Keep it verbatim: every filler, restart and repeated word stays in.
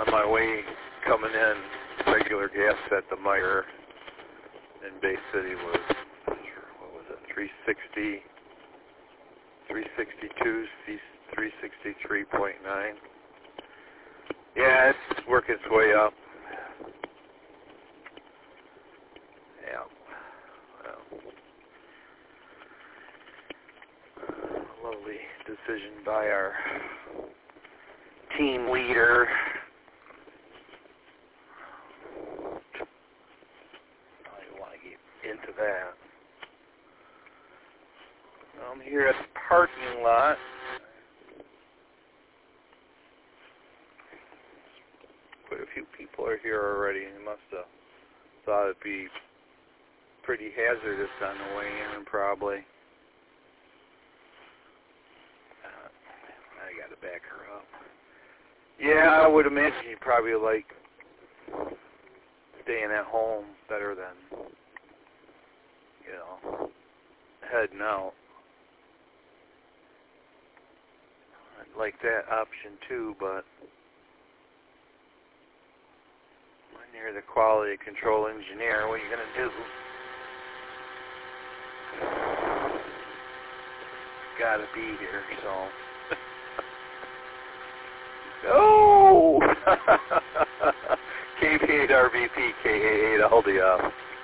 on my way coming in, regular gas at the Meyer in Bay City was, what was it, three sixty, three sixty-two, three sixty-three point nine. Yeah, it's working its way up. Yeah. Well, lovely decision by our team leader. I don't want to get into that. I'm here at the parking lot. Quite a few people are here already, and they must have thought it'd be pretty hazardous on the way in, probably. Uh, I gotta back her up. Yeah, I would imagine you probably like staying at home better than, you know, heading out. I'd like that option too, but when you're the quality control engineer, what are you going to do? Gotta be here, so. Oh! K P eight R V P, K A eight, I'll hold you up.